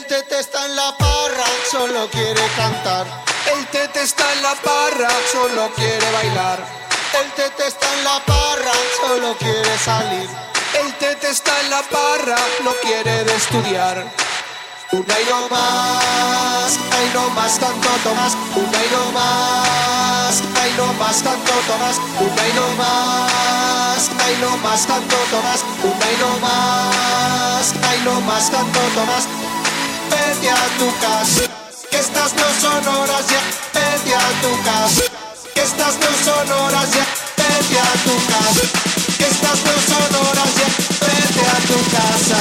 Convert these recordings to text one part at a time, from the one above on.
El tete está en la parra, solo quiere cantar. El tete está en la parra, solo quiere bailar. El tete está en la parra, solo quiere salir. El tete está en la parra, no quiere de estudiar. Una y no más, ay no más tanto Tomás. Una y no más, ay no más tanto Tomás. Una y no más, ay no más tanto Tomás. Una y no más, ay no más tanto Tomás. Vete a tu casa, que estas no son horas ya. Vete a tu casa, que estas no son horas ya. Vete a tu casa, que estas no son horas ya. Vete a tu casa.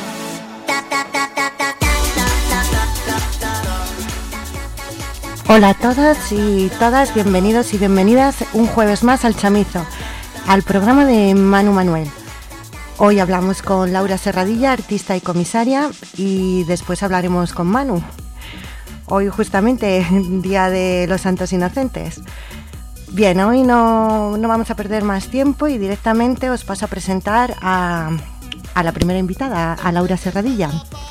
Hola a todos y todas, bienvenidos y bienvenidas un jueves más al Chamizo, al programa de Manu Manuel. Hoy hablamos con Laura Serradilla, artista y comisaria, y después hablaremos con Manu. Hoy justamente, Día de los Santos Inocentes. Bien, hoy no vamos a perder más tiempo y directamente os paso a presentar a la primera invitada, a Laura Serradilla.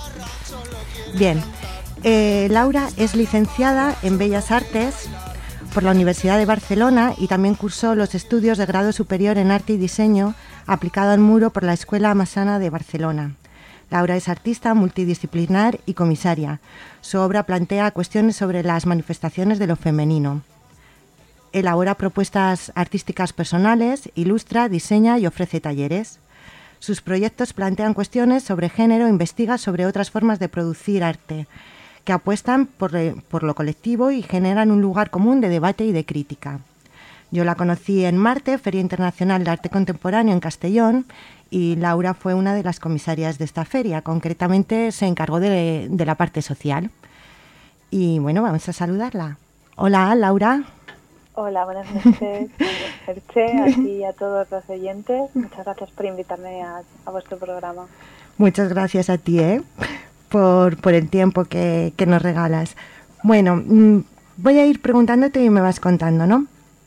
Bien, Laura es licenciada en Bellas Artes por la Universidad de Barcelona y también cursó los estudios de grado superior en Arte y Diseño aplicado al muro por la Escuela Massana de Barcelona. Laura es artista multidisciplinar y comisaria. Su obra plantea cuestiones sobre las manifestaciones de lo femenino. Elabora propuestas artísticas personales, ilustra, diseña y ofrece talleres. Sus proyectos plantean cuestiones sobre género e investiga sobre otras formas de producir arte, que apuestan por lo colectivo y generan un lugar común de debate y de crítica. Yo la conocí en Marte, Feria Internacional de Arte Contemporáneo en Castellón, y Laura fue una de las comisarias de esta feria. Concretamente se encargó de la parte social. Y bueno, vamos a saludarla. Hola, Laura. Hola, buenas noches, Merche, aquí y a todos los oyentes. Muchas gracias por invitarme a vuestro programa. Muchas gracias a ti, por el tiempo que nos regalas. Bueno, voy a ir preguntándote y me vas contando, ¿no?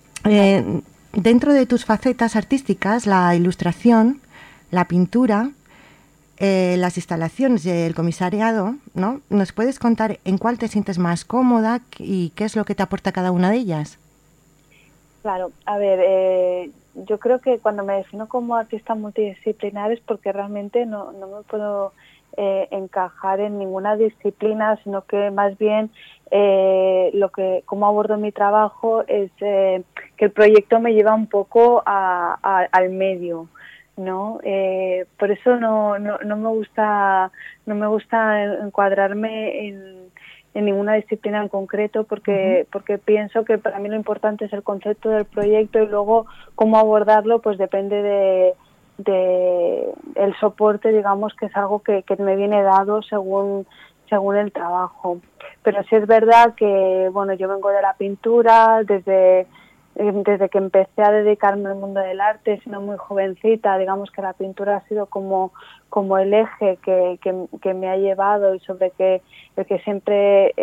Dentro de tus facetas artísticas, la ilustración, la pintura, las instalaciones y el comisariado, ¿no? ¿Nos puedes contar en cuál te sientes más cómoda y qué es lo que te aporta cada una de ellas? Claro, a ver, yo creo que cuando me defino como artista multidisciplinar es porque realmente no me puedo encajar en ninguna disciplina, sino que más bien cómo abordo mi trabajo es que el proyecto me lleva un poco al medio, ¿no? Por eso no me gusta encuadrarme en ninguna disciplina en concreto, porque pienso que para mí lo importante es el concepto del proyecto y luego cómo abordarlo pues depende de el soporte, digamos, que es algo que me viene dado según el trabajo. Pero sí es verdad que, bueno, yo vengo de la pintura desde que empecé a dedicarme al mundo del arte, siendo muy jovencita. Digamos que la pintura ha sido como el eje que me ha llevado y sobre el que siempre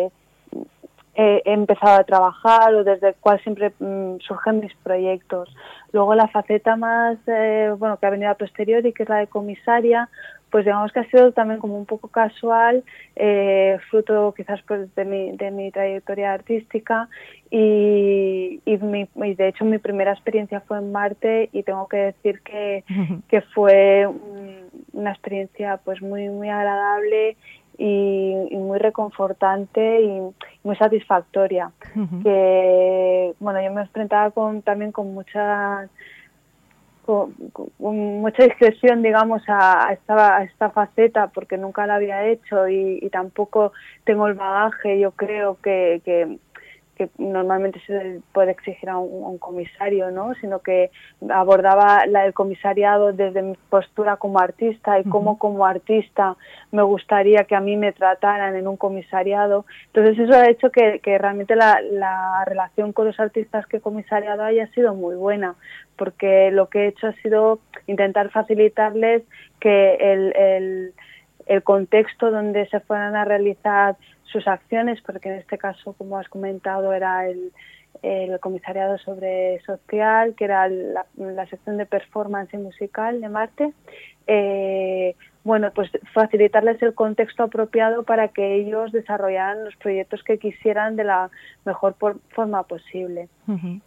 he empezado a trabajar o desde el cual siempre surgen mis proyectos. Luego la faceta más que ha venido a posteriori, que es la de comisaria, pues digamos que ha sido también como un poco casual, fruto quizás pues de mi trayectoria artística y de hecho mi primera experiencia fue en Marte y tengo que decir que fue una experiencia pues muy muy agradable y muy reconfortante y muy satisfactoria. Que bueno, yo me enfrentaba también con mucha discreción, digamos, a esta faceta, porque nunca la había hecho y tampoco tengo el bagaje, yo creo, que normalmente se puede exigir a un comisario, ¿no? Sino que abordaba el comisariado desde mi postura como artista y cómo como artista me gustaría que a mí me trataran en un comisariado. Entonces eso ha hecho que realmente la relación con los artistas que he comisariado haya sido muy buena, porque lo que he hecho ha sido intentar facilitarles que el contexto donde se fueran a realizar sus acciones, porque en este caso, como has comentado, era el comisariado sobre social, que era la sección de performance y musical de Marte, bueno, pues facilitarles el contexto apropiado para que ellos desarrollaran los proyectos que quisieran de la mejor forma posible. Uh-huh.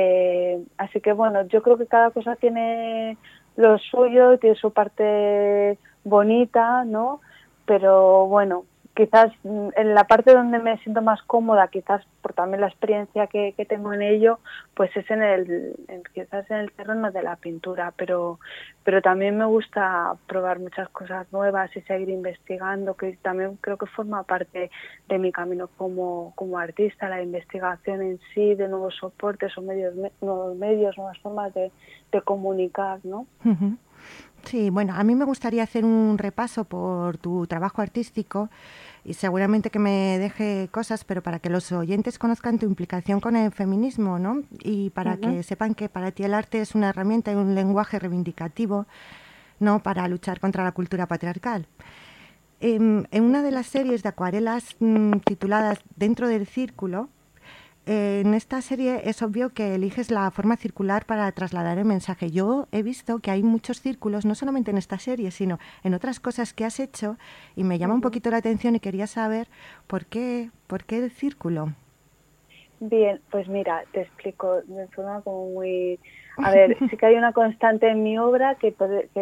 Así que bueno, yo creo que cada cosa tiene lo suyo, tiene su parte bonita, ¿no? Pero bueno, quizás en la parte donde me siento más cómoda, quizás por también la experiencia que tengo en ello, pues es quizás en el terreno de la pintura, pero también me gusta probar muchas cosas nuevas y seguir investigando, que también creo que forma parte de mi camino como artista, la investigación en sí, de nuevos soportes o nuevos medios, nuevas formas de comunicar, ¿no? Uh-huh. Sí, bueno, a mí me gustaría hacer un repaso por tu trabajo artístico y seguramente que me deje cosas, pero para que los oyentes conozcan tu implicación con el feminismo, ¿no? Y para que sepan que para ti el arte es una herramienta y un lenguaje reivindicativo, ¿no? Para luchar contra la cultura patriarcal. En una de las series de acuarelas tituladas Dentro del Círculo, en esta serie es obvio que eliges la forma circular para trasladar el mensaje. Yo he visto que hay muchos círculos, no solamente en esta serie, sino en otras cosas que has hecho, y me llama un poquito la atención y quería saber por qué el círculo. Bien, pues mira, te explico de forma como muy... A ver, sí que hay una constante en mi obra que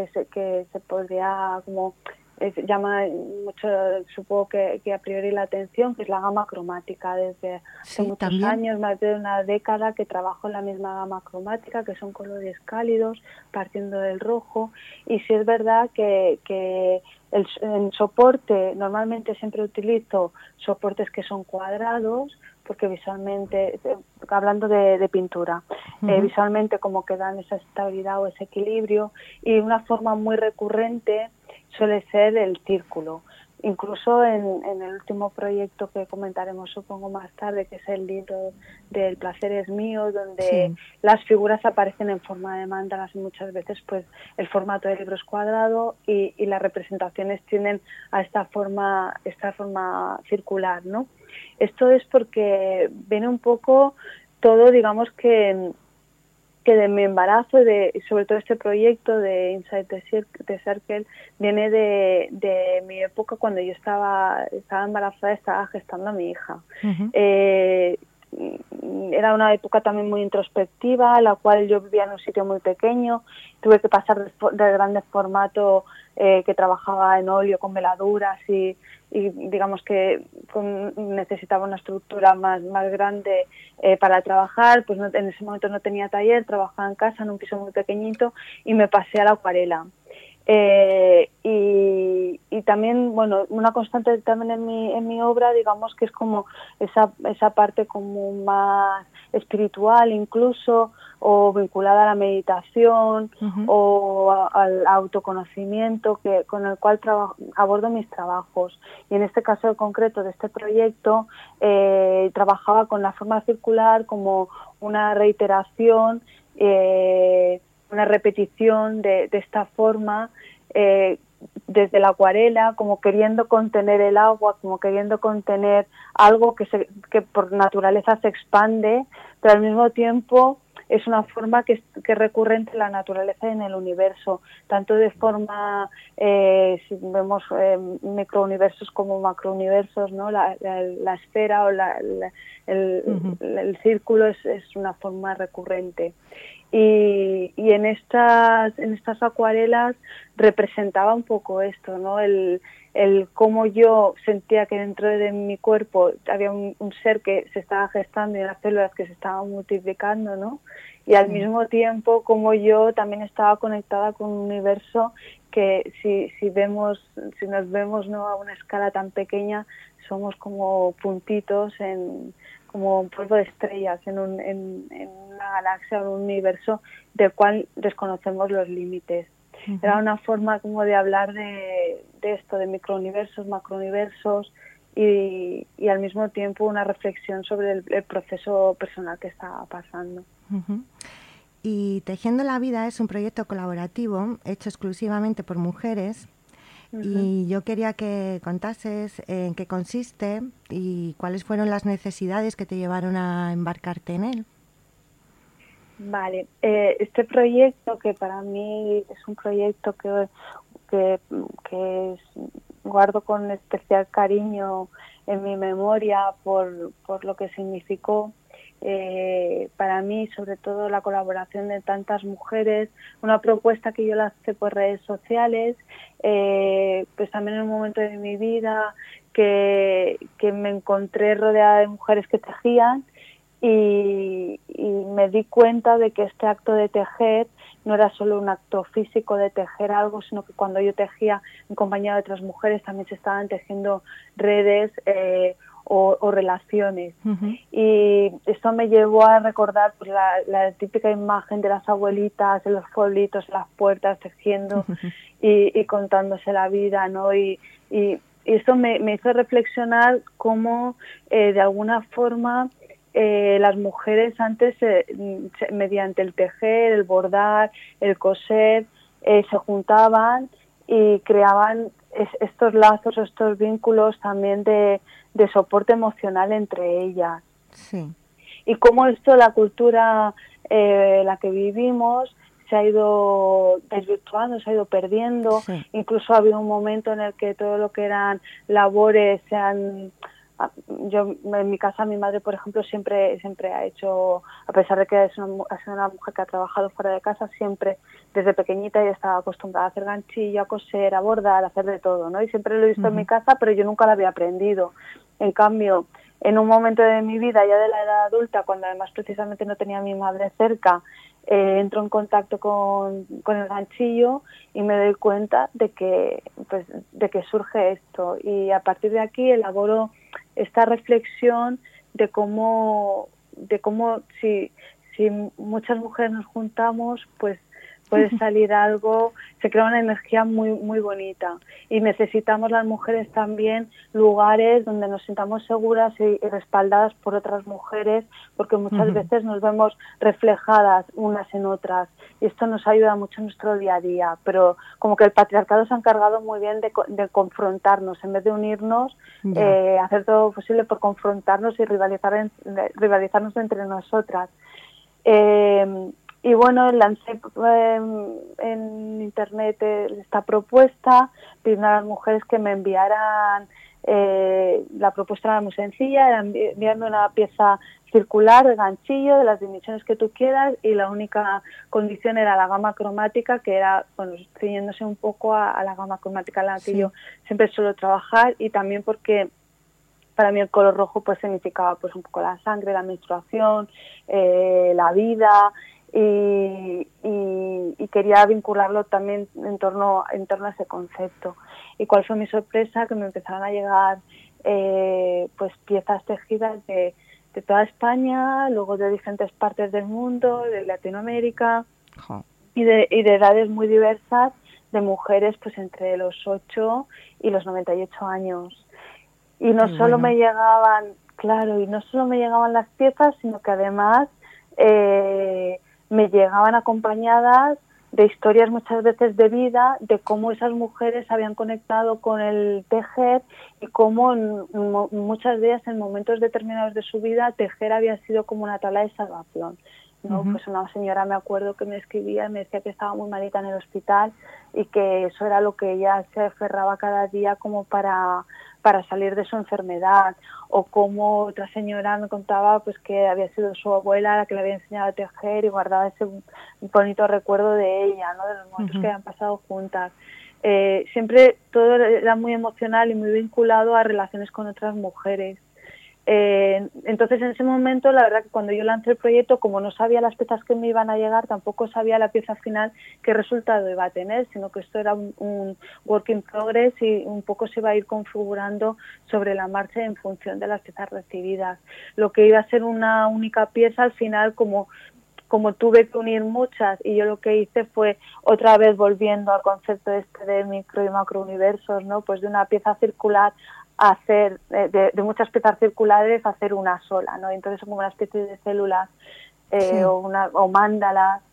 se podría como... llama mucho, supongo que a priori la atención, que es la gama cromática. Desde hace muchos también. años, más de una década, que trabajo en la misma gama cromática, que son colores cálidos, partiendo del rojo. Y sí es verdad que en soporte, normalmente siempre utilizo soportes que son cuadrados, porque visualmente, hablando de pintura, visualmente como que dan esa estabilidad o ese equilibrio, y una forma muy recurrente suele ser el círculo. Incluso en el último proyecto que comentaremos supongo más tarde, que es el libro del Placer es mío, donde las figuras aparecen en forma de mandalas y muchas veces pues el formato del libro es cuadrado y las representaciones tienden a esta forma circular, ¿no? Esto es porque viene un poco todo, digamos que de mi embarazo, sobre todo este proyecto de Inside the Circle, viene de mi época cuando yo estaba embarazada, estaba gestando a mi hija. Era una época también muy introspectiva, la cual yo vivía en un sitio muy pequeño, tuve que pasar de grande formato, que trabajaba en óleo con veladuras y digamos que necesitaba una estructura más grande para trabajar. Pues en ese momento no tenía taller, trabajaba en casa en un piso muy pequeñito y me pasé a la acuarela. Y también, bueno, una constante también en mi obra, digamos que es como esa parte como más espiritual incluso, o vinculada a la meditación o al autoconocimiento con el cual abordo mis trabajos. Y en este caso concreto de este proyecto, trabajaba con la forma circular como una reiteración, una repetición de esta forma, desde la acuarela, como queriendo contener el agua, como queriendo contener algo que por naturaleza se expande, pero al mismo tiempo es una forma que es recurrente en la naturaleza y en el universo, tanto de forma, si vemos microuniversos como macrouniversos, ¿no? La esfera o el círculo es una forma recurrente. Y en estas acuarelas representaba un poco esto, ¿no? El cómo yo sentía que dentro de mi cuerpo había un ser que se estaba gestando y unas células que se estaban multiplicando, ¿no? Y al mismo tiempo como yo también estaba conectada con un universo que si nos vemos, ¿no?, a una escala tan pequeña, somos como puntitos como un polvo de estrellas en una galaxia o un universo del cual desconocemos los límites. Era una forma como de hablar de esto, de microuniversos, macrouniversos y al mismo tiempo una reflexión sobre el proceso personal que estaba pasando. Y Tejiendo la Vida es un proyecto colaborativo hecho exclusivamente por mujeres. Y yo quería que contases en qué consiste y cuáles fueron las necesidades que te llevaron a embarcarte en él. Vale, este proyecto, que para mí es un proyecto que guardo con especial cariño en mi memoria por lo que significó para mí, sobre todo la colaboración de tantas mujeres, una propuesta que yo lancé por redes sociales, pues también en un momento de mi vida que me encontré rodeada de mujeres que tejían y me di cuenta de que este acto de tejer no era solo un acto físico de tejer algo, sino que cuando yo tejía en compañía de otras mujeres también se estaban tejiendo redes o relaciones. Uh-huh. Y esto me llevó a recordar pues, la típica imagen de las abuelitas en los pueblitos, en las puertas, tejiendo y contándose la vida, ¿no? Y esto me hizo reflexionar cómo de alguna forma las mujeres antes mediante el tejer, el bordar, el coser, se juntaban y creaban estos lazos, estos vínculos también de soporte emocional entre ellas. Sí. Y cómo esto, la cultura la que vivimos, se ha ido desvirtuando, se ha ido perdiendo. Sí. Incluso ha habido un momento en el que todo lo que eran labores se han... Yo en mi casa, mi madre, por ejemplo, siempre ha hecho, a pesar de que ha sido una mujer que ha trabajado fuera de casa, siempre desde pequeñita ya estaba acostumbrada a hacer ganchillo, a coser, a bordar, a hacer de todo, ¿no? Y siempre lo he visto en mi casa, pero yo nunca lo había aprendido. En cambio, en un momento de mi vida, ya de la edad adulta, cuando además precisamente no tenía a mi madre cerca, entro en contacto con el ganchillo y me doy cuenta de que surge esto. Y a partir de aquí elaboro esta reflexión de cómo si muchas mujeres nos juntamos, pues puede salir algo, se crea una energía muy muy bonita. Y necesitamos las mujeres también lugares donde nos sintamos seguras y respaldadas por otras mujeres, porque muchas veces nos vemos reflejadas unas en otras y esto nos ayuda mucho en nuestro día a día, pero como que el patriarcado se ha encargado muy bien de confrontarnos, en vez de unirnos, hacer todo lo posible por confrontarnos y rivalizarnos entre nosotras. Y bueno, lancé en internet esta propuesta, pidiendo a las mujeres que me enviaran, la propuesta era muy sencilla, era enviarme una pieza circular de ganchillo de las dimensiones que tú quieras, y la única condición era la gama cromática, que era, bueno, ciñéndose un poco a la gama cromática en la que yo siempre suelo trabajar, y también porque para mí el color rojo pues significaba pues un poco la sangre, la menstruación, la vida, y quería vincularlo también en torno a ese concepto. ¿Y cuál fue mi sorpresa? Que me empezaron a llegar pues piezas tejidas de toda España, luego de diferentes partes del mundo, de Latinoamérica, y de edades muy diversas, de mujeres pues entre los 8 y los 98 años. Y no solo me llegaban, y no solo me llegaban las piezas, sino que además me llegaban acompañadas de historias muchas veces de vida, de cómo esas mujeres habían conectado con el tejer y cómo muchas de ellas en momentos determinados de su vida tejer había sido como una tabla de salvación, ¿no? Pues una señora, me acuerdo, que me escribía y me decía que estaba muy malita en el hospital y que eso era lo que ella se aferraba cada día como para salir de su enfermedad, o como otra señora me contaba pues que había sido su abuela la que le había enseñado a tejer y guardaba ese bonito recuerdo de ella, ¿no? De los momentos que habían pasado juntas. Siempre todo era muy emocional y muy vinculado a relaciones con otras mujeres. Entonces en ese momento, la verdad que cuando yo lancé el proyecto, como no sabía las piezas que me iban a llegar, tampoco sabía la pieza final qué resultado iba a tener, sino que esto era un work in progress y un poco se iba a ir configurando sobre la marcha en función de las piezas recibidas. Lo que iba a ser una única pieza, al final, como tuve que unir muchas, y yo lo que hice fue, otra vez volviendo al concepto de micro y macro universos, ¿no? Pues de una pieza circular hacer de muchas piezas circulares hacer una sola, ¿no? Entonces son como una especie de células o mandalas.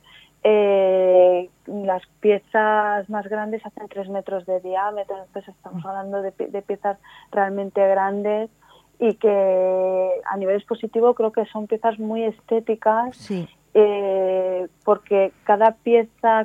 Las piezas más grandes hacen 3 metros de diámetro, entonces estamos hablando de piezas realmente grandes y que a nivel expositivo creo que son piezas muy estéticas porque cada pieza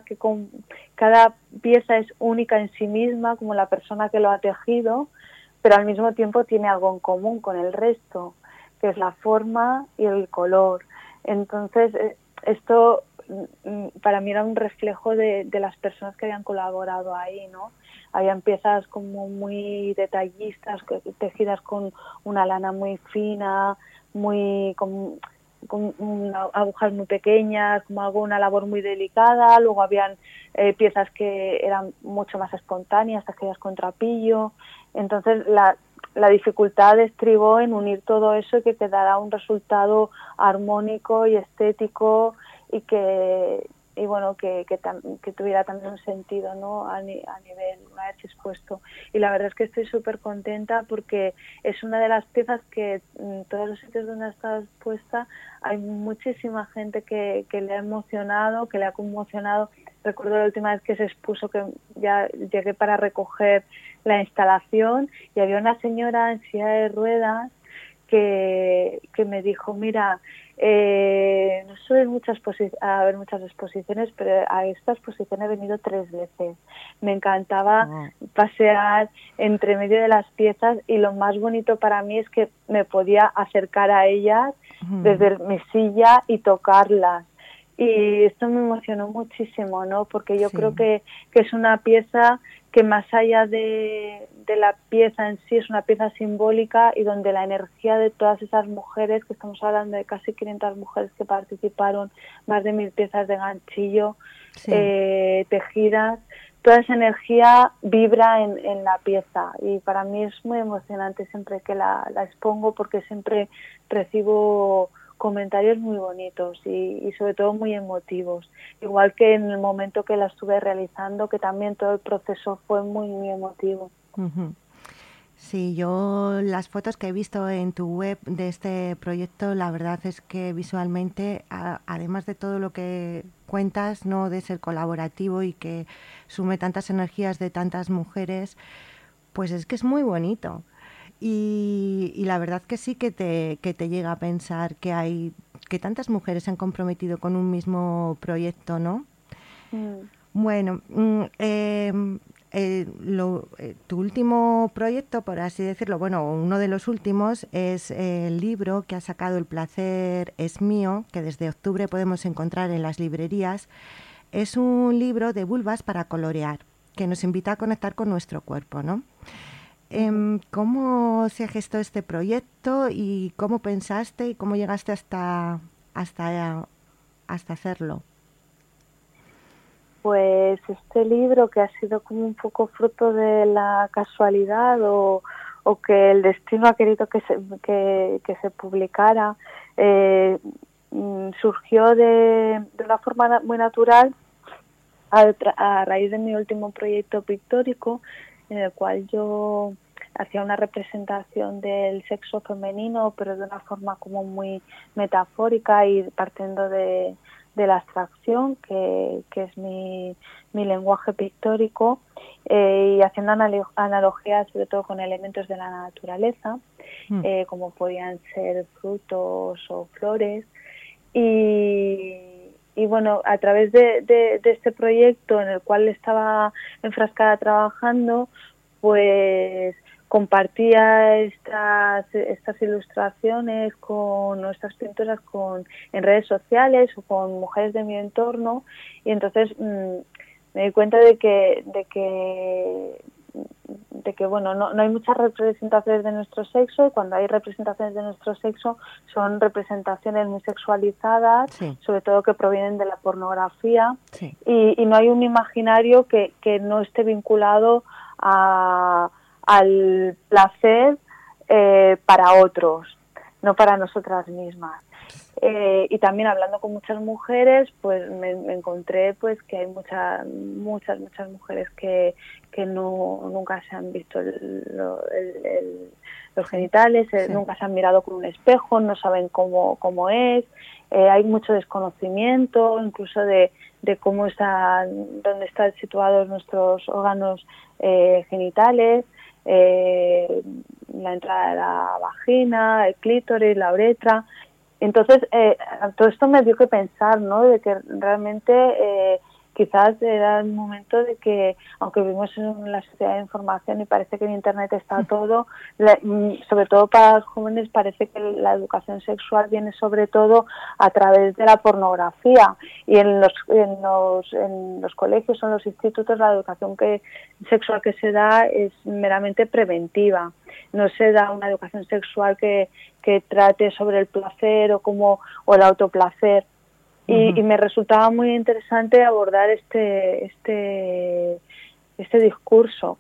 es única en sí misma, como la persona que lo ha tejido, pero al mismo tiempo tiene algo en común con el resto, que es la forma y el color. Entonces, esto para mí era un reflejo de las personas que habían colaborado ahí, ¿no? Habían piezas como muy detallistas, tejidas con una lana muy fina, con agujas muy pequeñas, como una labor muy delicada. Luego habían piezas que eran mucho más espontáneas, tejidas con trapillo. Entonces la dificultad estribó en unir todo eso y que quedara un resultado armónico y estético y que tuviera también un sentido, ¿no? a nivel, una vez expuesto. Y la verdad es que estoy súper contenta porque es una de las piezas que en todos los sitios donde ha estado expuesta hay muchísima gente que le ha emocionado, que le ha conmocionado. Recuerdo la última vez que se expuso, que ya llegué para recoger la instalación y había una señora en silla de ruedas que me dijo, mira, no suelo a ver muchas exposiciones, pero a esta exposición he venido 3 veces. Me encantaba pasear entre medio de las piezas y lo más bonito para mí es que me podía acercar a ellas desde mi silla y tocarlas. Y esto me emocionó muchísimo, ¿no? Porque yo creo que es una pieza que más allá de la pieza en sí es una pieza simbólica y donde la energía de todas esas mujeres, que estamos hablando de casi 500 mujeres que participaron, más de 1000 piezas de ganchillo tejidas, toda esa energía vibra en la pieza y para mí es muy emocionante siempre que la expongo porque siempre recibo comentarios muy bonitos y sobre todo muy emotivos, igual que en el momento que la estuve realizando, que también todo el proceso fue muy, muy emotivo. Sí, yo las fotos que he visto en tu web de este proyecto, la verdad es que visualmente, además de todo lo que cuentas, no de ser colaborativo y que sume tantas energías de tantas mujeres, pues es que es muy bonito. Y la verdad que sí que te llega a pensar que tantas mujeres se han comprometido con un mismo proyecto, ¿no? Bueno, tu último proyecto, por así decirlo, bueno, uno de los últimos es el libro que ha sacado El placer es mío, que desde octubre podemos encontrar en las librerías. Es un libro de vulvas para colorear, que nos invita a conectar con nuestro cuerpo, ¿no? ¿Cómo se gestó este proyecto y cómo pensaste y cómo llegaste hasta hacerlo? Pues este libro, que ha sido como un poco fruto de la casualidad o que el destino ha querido que se publicara, surgió de una forma muy natural a raíz de mi último proyecto pictórico, en el cual yo hacía una representación del sexo femenino, pero de una forma como muy metafórica y partiendo de la abstracción, que es mi lenguaje pictórico, y haciendo analogías sobre todo con elementos de la naturaleza, como podían ser frutos o flores. Y bueno, a través de este proyecto en el cual estaba enfrascada trabajando, pues compartía estas ilustraciones con nuestras pinturas en redes sociales o con mujeres de mi entorno, y entonces me di cuenta de que bueno, no hay muchas representaciones de nuestro sexo, y cuando hay representaciones de nuestro sexo son representaciones muy sexualizadas, sobre todo que provienen de la pornografía, y no hay un imaginario que no esté vinculado al placer para otros, no para nosotras mismas. Y también hablando con muchas mujeres, pues me encontré pues que hay muchas mujeres que nunca se han visto los genitales, nunca se han mirado con un espejo, no saben cómo es. Hay mucho desconocimiento incluso de dónde están situados nuestros órganos genitales, la entrada de la vagina, el clítoris, la uretra. Entonces, todo esto me dio que pensar, ¿no? De que realmente quizás era el momento de que, aunque vivimos en la sociedad de información y parece que en Internet está todo, sobre todo para los jóvenes parece que la educación sexual viene sobre todo a través de la pornografía, y en los colegios o en los institutos la educación sexual que se da es meramente preventiva. No se da una educación sexual que trate sobre el placer o el autoplacer. Y me resultaba muy interesante abordar este discurso.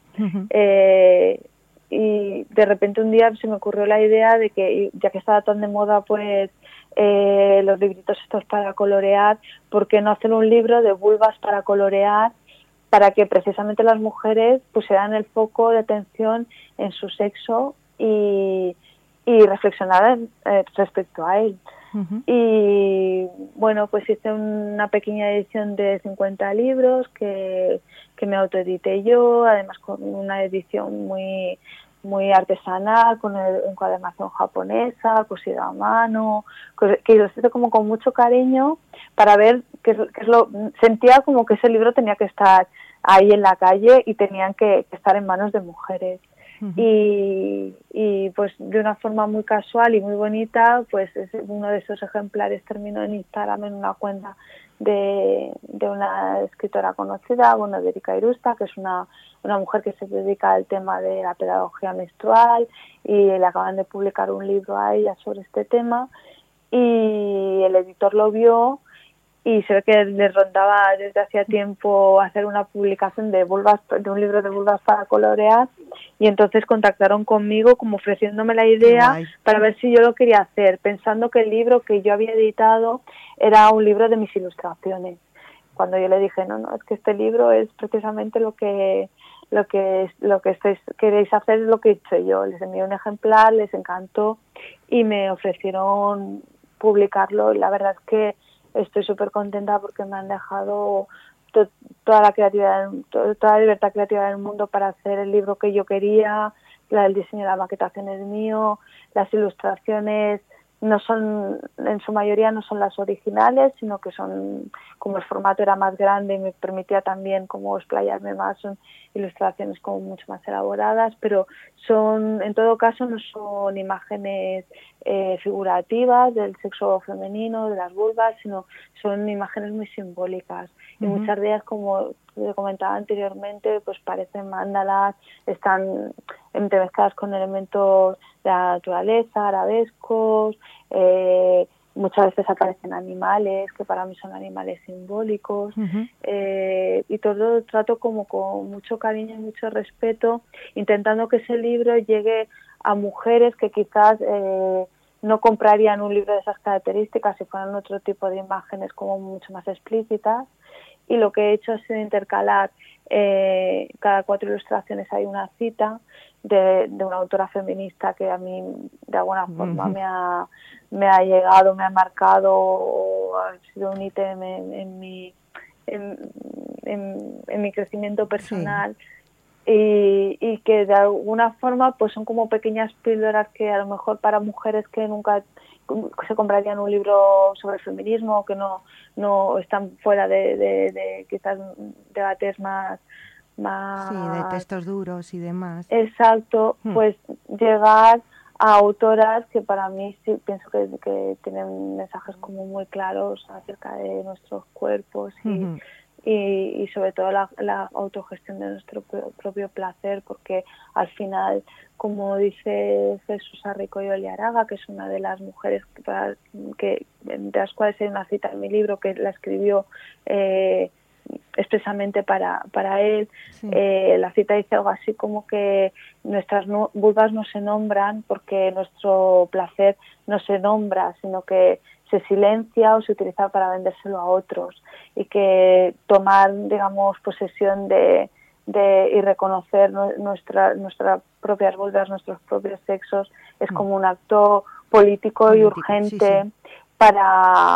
Y de repente un día se me ocurrió la idea de que, ya que estaba tan de moda pues los libritos estos para colorear, ¿por qué no hacer un libro de vulvas para colorear, para que precisamente las mujeres pusieran el foco de atención en su sexo y reflexionaran respecto a él? Y bueno, pues hice una pequeña edición de 50 libros que me autoedité yo, además con una edición muy artesanal, con encuadernación japonesa, cosida a mano, que lo hice como con mucho cariño para ver sentía como que ese libro tenía que estar ahí en la calle y tenían que estar en manos de mujeres. Y pues de una forma muy casual y muy bonita, pues uno de esos ejemplares terminó en Instagram en una cuenta de una escritora conocida, de Erika Irusta, que es una mujer que se dedica al tema de la pedagogía menstrual, y le acaban de publicar un libro a ella sobre este tema, y el editor lo vio y se ve que les rondaba desde hacía tiempo hacer una publicación de un libro de vulvas para colorear, y entonces contactaron conmigo como ofreciéndome la idea para ver si yo lo quería hacer, pensando que el libro que yo había editado era un libro de mis ilustraciones. Cuando yo le dije, no, es que este libro es precisamente lo que queréis hacer, es lo que he hecho yo. Les envié un ejemplar, les encantó y me ofrecieron publicarlo, y la verdad es que estoy súper contenta porque me han dejado toda la libertad creativa del mundo para hacer el libro que yo quería. El diseño de la maquetación es mío, las ilustraciones no son, en su mayoría no son las originales, sino que son, como el formato era más grande y me permitía también como explayarme más, son ilustraciones como mucho más elaboradas, pero en todo caso no son imágenes figurativas del sexo femenino, de las vulvas, sino son imágenes muy simbólicas. Y muchas de ellas, como te comentaba anteriormente, pues parecen mandalas, están entremezcladas con elementos de la naturaleza, arabescos, muchas veces aparecen animales, que para mí son animales simbólicos, y todo trato como con mucho cariño y mucho respeto, intentando que ese libro llegue a mujeres que quizás no comprarían un libro de esas características si fueran otro tipo de imágenes como mucho más explícitas. Y lo que he hecho ha sido intercalar, cada 4 ilustraciones hay una cita de una autora feminista que a mí de alguna forma me ha llegado, me ha marcado, ha sido un ítem en mi crecimiento personal. Y que de alguna forma pues son como pequeñas píldoras que a lo mejor para mujeres que nunca se comprarían un libro sobre feminismo, o que no están fuera de quizás debates más sí, de textos duros y demás. Exacto, pues llegar a autoras que para mí sí pienso que tienen mensajes como muy claros acerca de nuestros cuerpos y sobre todo la autogestión de nuestro propio placer, porque al final, como dice Jesús Arricoyo Oliaraga, que es una de las mujeres de las cuales hay una cita en mi libro, que la escribió expresamente para él, la cita dice algo así como que nuestras vulvas no se nombran porque nuestro placer no se nombra, sino que se silencia o se utiliza para vendérselo a otros, y que tomar, digamos, posesión y reconocer nuestras propias vulvas, nuestros propios sexos, es como un acto político y urgente para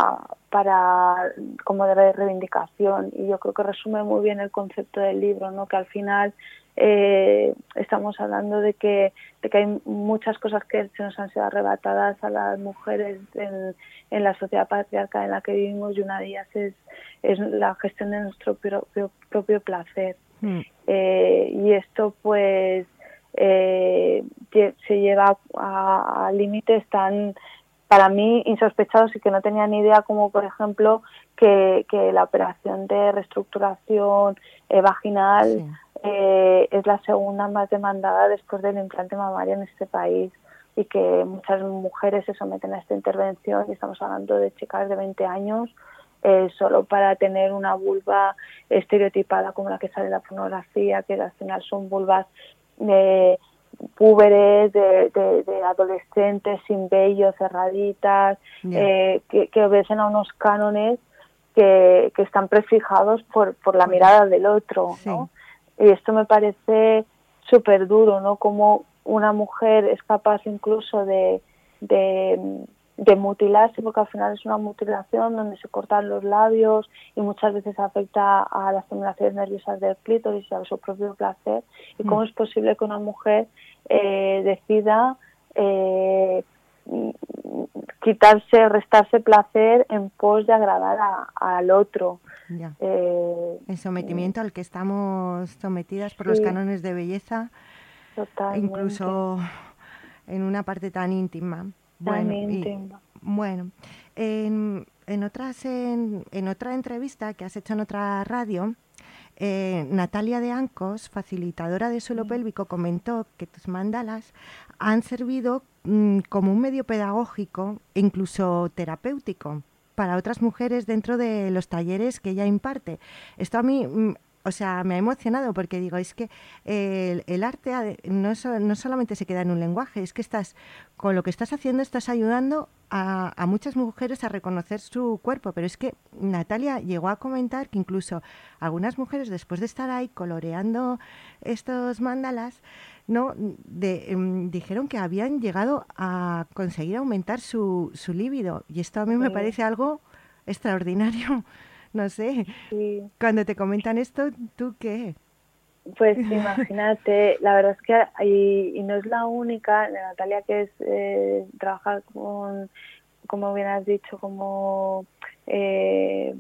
como de reivindicación, y yo creo que resume muy bien el concepto del libro, ¿no? Que al final estamos hablando de que hay muchas cosas que se nos han sido arrebatadas a las mujeres en la sociedad patriarcal en la que vivimos, y una de ellas es la gestión de nuestro propio placer. Y esto pues se lleva a límites tan, para mí, insospechados, y que no tenía ni idea, como por ejemplo que la operación de reestructuración vaginal Sí. Es la segunda más demandada después del implante mamario en este país, y que muchas mujeres se someten a esta intervención, y estamos hablando de chicas de 20 años solo para tener una vulva estereotipada como la que sale en la pornografía, que al final son vulvas púberes, de adolescentes sin vello, cerraditas, que obedecen a unos cánones que están prefijados por la mirada del otro, ¿no? Y esto me parece súper duro, ¿no? Como una mujer es capaz incluso de mutilarse, porque al final es una mutilación donde se cortan los labios y muchas veces afecta a las terminaciones nerviosas del clítoris y a su propio placer. ¿Y cómo es posible que una mujer decida restarse placer en pos de agradar al otro? El sometimiento al que estamos sometidas por los cánones de belleza, totalmente. Incluso en una parte tan íntima. Bueno, en otra entrevista que has hecho en otra radio, Natalia de Ancos, facilitadora de suelo pélvico, comentó que tus mandalas han servido como un medio pedagógico e incluso terapéutico para otras mujeres dentro de los talleres que ella imparte. Esto a mí me ha emocionado, porque digo, es que el arte no solamente se queda en un lenguaje, es que con lo que estás haciendo estás ayudando a muchas mujeres a reconocer su cuerpo. Pero es que Natalia llegó a comentar que incluso algunas mujeres, después de estar ahí coloreando estos mandalas, dijeron que habían llegado a conseguir aumentar su líbido, y esto a mí me parece algo extraordinario. No sé, cuando te comentan esto, ¿tú qué? Pues imagínate, la verdad es que y no es la única, Natalia, que trabaja como bien has dicho, como se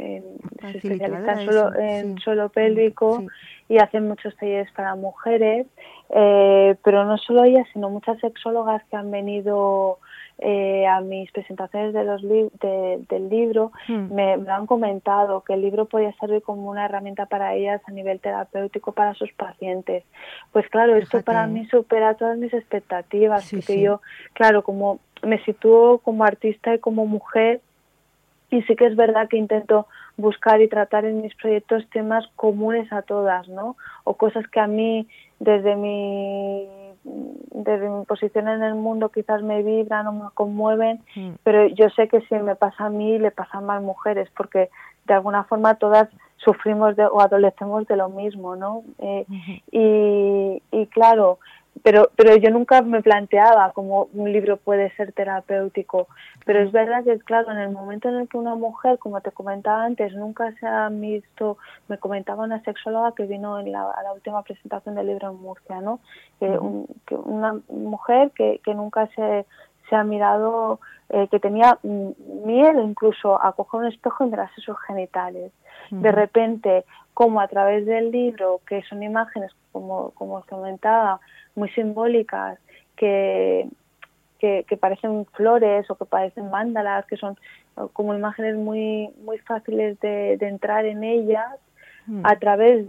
especializa en suelo pélvico, y hace muchos talleres para mujeres, pero no solo ella, sino muchas sexólogas que han venido a mis presentaciones del libro. Me lo han comentado, que el libro podía servir como una herramienta para ellas a nivel terapéutico para sus pacientes. Pues claro, esto para mí supera todas mis expectativas, porque yo, claro, como me sitúo como artista y como mujer, y sí que es verdad que intento buscar y tratar en mis proyectos temas comunes a todas, ¿no? O cosas que a mí, desde mi posición en el mundo, quizás me vibran o me conmueven, pero yo sé que si me pasa a mí, le pasa a más mujeres, porque de alguna forma todas sufrimos o adolecemos de lo mismo, ¿no? Y claro, pero yo nunca me planteaba cómo un libro puede ser terapéutico, pero es verdad que, claro, en el momento en el que una mujer, como te comentaba antes, nunca se ha visto, me comentaba una sexóloga que vino a la última presentación del libro en Murcia, ¿no? Que una mujer que nunca se ha mirado, que tenía miedo incluso a coger un espejo y mirarse sus genitales. De repente, como a través del libro, que son imágenes, como os comentaba, muy simbólicas, que parecen flores o que parecen mandalas, que son como imágenes muy muy fáciles de entrar en ellas, a través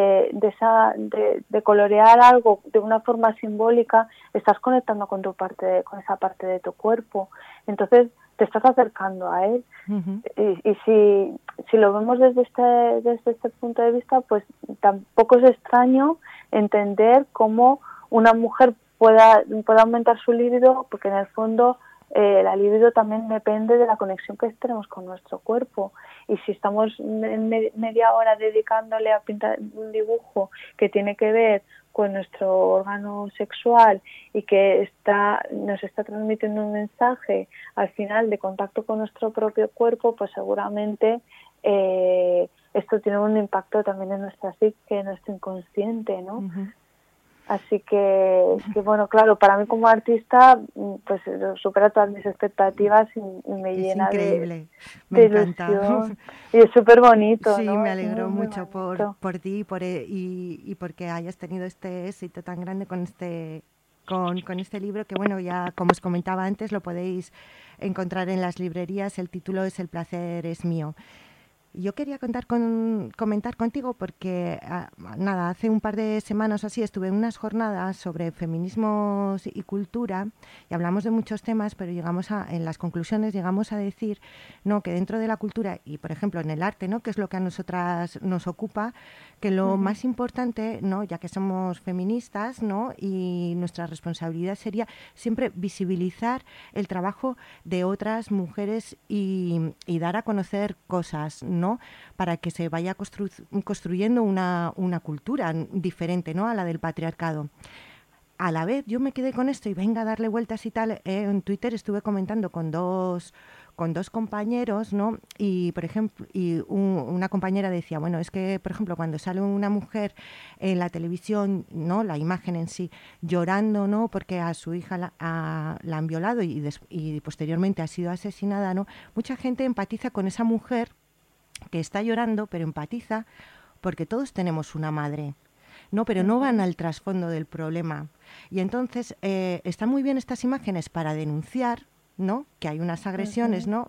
de colorear algo de una forma simbólica, estás conectando con con esa parte de tu cuerpo. Entonces te estás acercando a él. Y si lo vemos desde este punto de vista, pues tampoco es extraño entender cómo una mujer pueda aumentar su libido, porque en el fondo la libido también depende de la conexión que tenemos con nuestro cuerpo, y si estamos media hora dedicándole a pintar un dibujo que tiene que ver con nuestro órgano sexual y que nos está transmitiendo un mensaje al final de contacto con nuestro propio cuerpo, pues seguramente esto tiene un impacto también en nuestra psique, en nuestro inconsciente, ¿no? Uh-huh. Así que bueno, claro, para mí como artista, pues supera todas mis expectativas y me llena increíble, me de encanta. ilusión. Y es súper bonito, Sí, ¿no? me Es alegro muy mucho bonito. por ti y porque hayas tenido este éxito tan grande con este libro, que bueno, ya como os comentaba antes, lo podéis encontrar en las librerías. El título es El placer es mío. Yo quería comentar contigo porque, nada, hace un par de semanas o así estuve en unas jornadas sobre feminismos y cultura y hablamos de muchos temas, pero en las conclusiones llegamos a decir, ¿no?, que dentro de la cultura y, por ejemplo, en el arte, ¿no?, que es lo que a nosotras nos ocupa, que lo más importante, ¿no?, ya que somos feministas, ¿no?, y nuestra responsabilidad sería siempre visibilizar el trabajo de otras mujeres y dar a conocer cosas, ¿no?, para que se vaya construyendo una cultura diferente, ¿no?, a la del patriarcado. A la vez yo me quedé con esto y venga a darle vueltas y tal. En Twitter estuve comentando con dos compañeros, ¿no? Y, por ejemplo, una compañera decía, bueno, es que, por ejemplo, cuando sale una mujer en la televisión, ¿no?, la imagen en sí, llorando, ¿no?, porque a su hija la han violado y posteriormente ha sido asesinada, ¿no?, mucha gente empatiza con esa mujer que está llorando, pero empatiza porque todos tenemos una madre, ¿no? Pero no van al trasfondo del problema. Y entonces están muy bien estas imágenes para denunciar, ¿no?, que hay unas agresiones, ¿no?,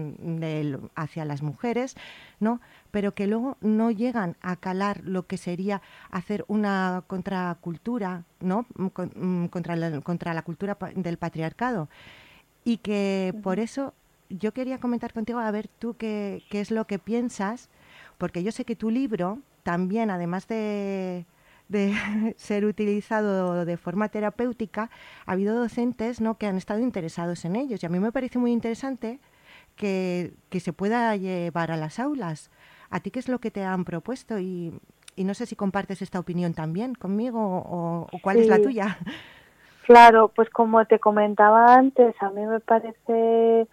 hacia las mujeres, ¿no?, pero que luego no llegan a calar lo que sería hacer una contracultura, ¿no?, contra la cultura del patriarcado. Y que por eso yo quería comentar contigo, a ver tú qué es lo que piensas, porque yo sé que tu libro también, además de ser utilizado de forma terapéutica, ha habido docentes, ¿no?, que han estado interesados en ellos. Y a mí me parece muy interesante que se pueda llevar a las aulas. ¿A ti qué es lo que te han propuesto? Y no sé si compartes esta opinión también conmigo o cuál es la Sí, tuya. claro, pues como te comentaba antes, a mí me parece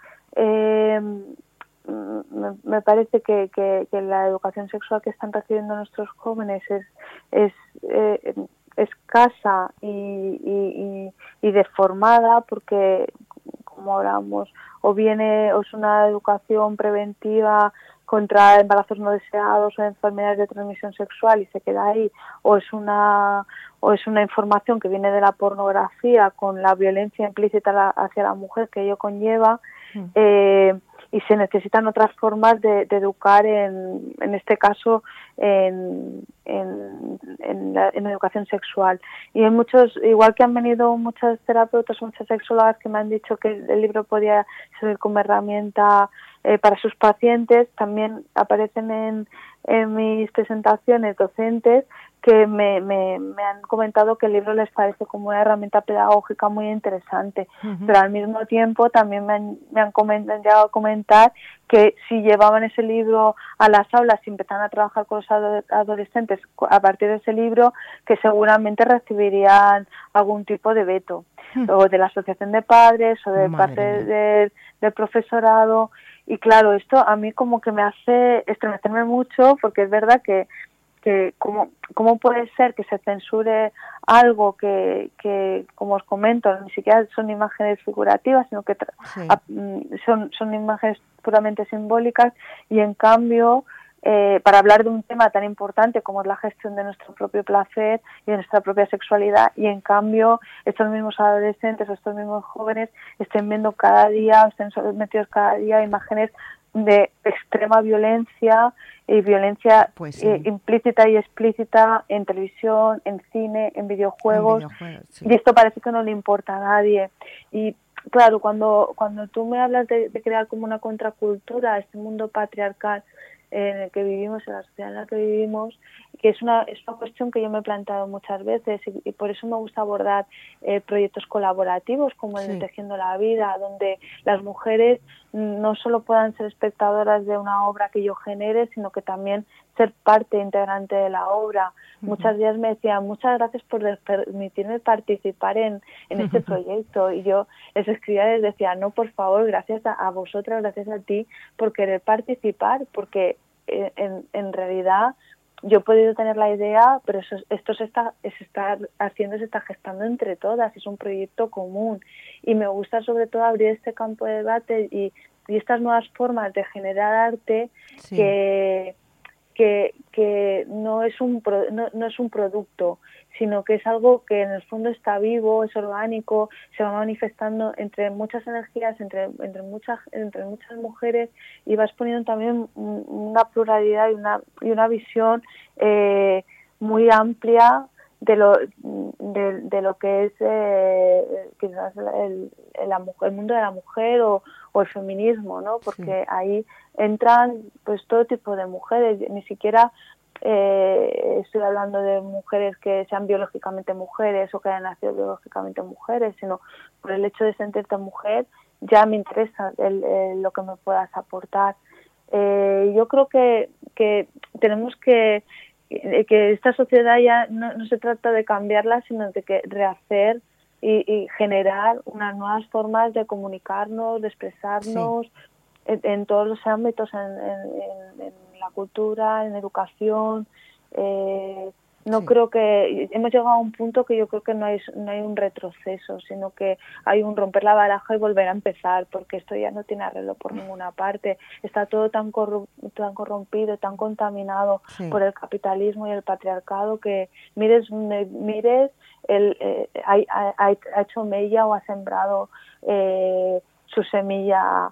me parece que la educación sexual que están recibiendo nuestros jóvenes es escasa y deformada, porque, como hablamos, o es una educación preventiva contra embarazos no deseados o enfermedades de transmisión sexual y se queda ahí, o es una información que viene de la pornografía con la violencia implícita hacia la mujer que ello conlleva. Y se necesitan otras formas de educar, en este caso en educación sexual. Y hay muchos, igual que han venido muchas terapeutas, muchas sexólogas que me han dicho que el libro podía servir como herramienta para sus pacientes, también aparecen en mis presentaciones docentes que me han comentado que el libro les parece como una herramienta pedagógica muy interesante, pero al mismo tiempo también me han llegado a comentar que si llevaban ese libro a las aulas y empezaban a trabajar con los adolescentes a partir de ese libro, que seguramente recibirían algún tipo de veto, o de la asociación de padres o de parte del profesorado. Y claro, esto a mí como que me hace estremecerme mucho, porque es verdad que cómo puede ser que se censure algo que como os comento, ni siquiera son imágenes figurativas, sino que son imágenes puramente simbólicas, y en cambio para hablar de un tema tan importante como es la gestión de nuestro propio placer y de nuestra propia sexualidad, y en cambio estos mismos adolescentes o estos mismos jóvenes estén viendo cada día, estén sometidos cada día a imágenes de extrema violencia y violencia implícita y explícita en televisión, en cine, en videojuegos, sí. Y esto parece que no le importa a nadie. Y claro, cuando tú me hablas de crear como una contracultura a este mundo patriarcal, en el que vivimos, en la sociedad en la que vivimos, que es una cuestión que yo me he planteado muchas veces y por eso me gusta abordar proyectos colaborativos como el de Tejiendo la Vida, donde las mujeres no solo puedan ser espectadoras de una obra que yo genere, sino que también ser parte integrante de la obra. Muchas días me decían, muchas gracias por permitirme participar en este proyecto, y yo les escribía y les decía, no, por favor, gracias a vosotras, gracias a ti por querer participar, porque en realidad yo he podido tener la idea, pero esto se está gestando entre todas, es un proyecto común, y me gusta sobre todo abrir este campo de debate y estas nuevas formas de generar arte que no es un producto, sino que es algo que en el fondo está vivo, es orgánico, se va manifestando entre muchas energías, entre muchas mujeres, y vas poniendo también una pluralidad y una visión muy amplia de lo que es quizás el mundo de la mujer o el feminismo, ¿no? Porque ahí entran pues todo tipo de mujeres, ni siquiera estoy hablando de mujeres que sean biológicamente mujeres o que hayan nacido biológicamente mujeres, sino por el hecho de sentirte mujer ya me interesa lo que me puedas aportar. Yo creo que tenemos que esta sociedad ya no se trata de cambiarla, sino de que rehacer y generar unas nuevas formas de comunicarnos, de expresarnos en todos los ámbitos, en la cultura, en educación. Creo que hemos llegado a un punto que yo creo que no hay un retroceso, sino que hay un romper la baraja y volver a empezar, porque esto ya no tiene arreglo por ninguna parte. Está todo tan corrompido, tan contaminado por el capitalismo y el patriarcado, que mires ha hecho mella o ha sembrado su semilla,